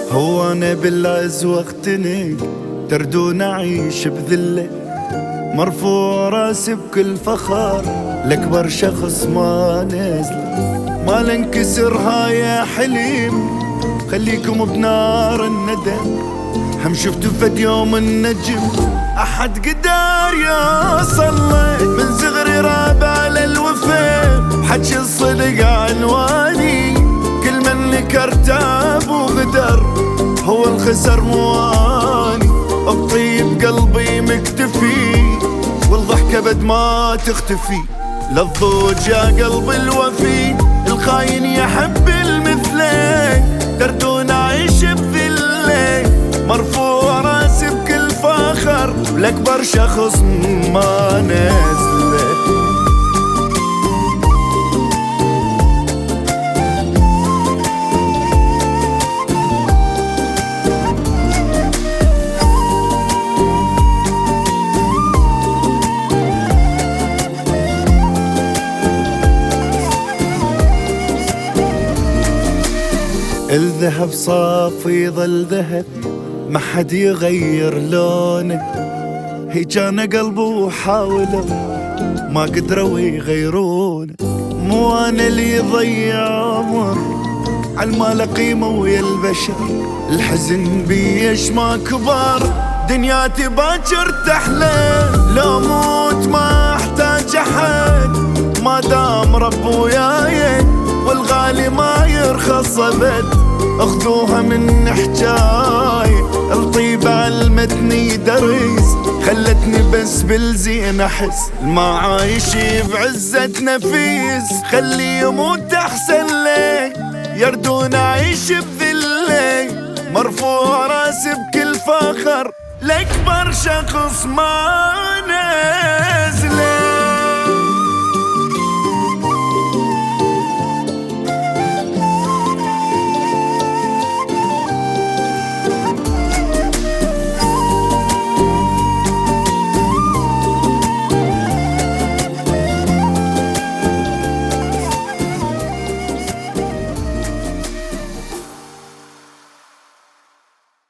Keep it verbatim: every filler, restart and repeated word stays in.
هو أنا بالعز واختنق تردون أعيش بذلة، مرفوع راسي بكل فخر لأكبر شخص ما نزل. ما لنكسر هاي حليم خليكم بنار الندم، هم شفتوا فد يوم النجم أحد قدر يوصل. من صغري رابع للوفا بحجي الصدق عنواني، كل من نكر تاب وغدر هو الخسر مواني. بطيب قلبي مكتفي والضحكة بد ما تختفي، للضوج يا قلب الوفي الخاين يحب المثلين. تردون عيش بذلة مرفوع راسي بكل فخر لأكبر شخص ما نزله. الذهب صافي ظل ذهب ما حد يغير لونه، هيجانا قلبه وحاولوا ما قدروا يغيرونه. مو انا اللي يضيع عمر عالمال قيمة ويا البشر، الحزن بيش ما كبر دنياتي باكر تحلى. لو موت ما احتاج احد ما دام رب وياي، والغالي ما يرخص ابد اخذوها من حجاي. الطيبة عالمتني دريس خلتني بس بالزين احس، المعايش بعزة نفيس خلي يموت احسن لي. يردون اعيش بذلة مرفوع راسي بكل فخر لأكبر شخص ما نزل.